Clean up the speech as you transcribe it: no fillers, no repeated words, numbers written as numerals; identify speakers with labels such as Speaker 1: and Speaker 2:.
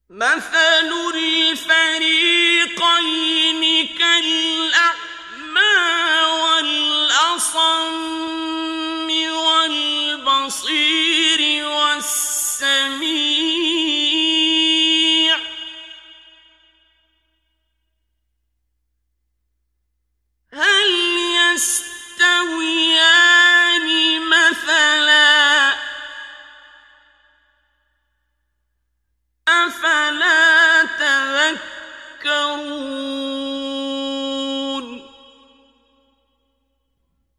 Speaker 1: مثل الفريقين كالأعمى والأصم والبصير والسميع هل يستويان مثلا أفلا تذكرون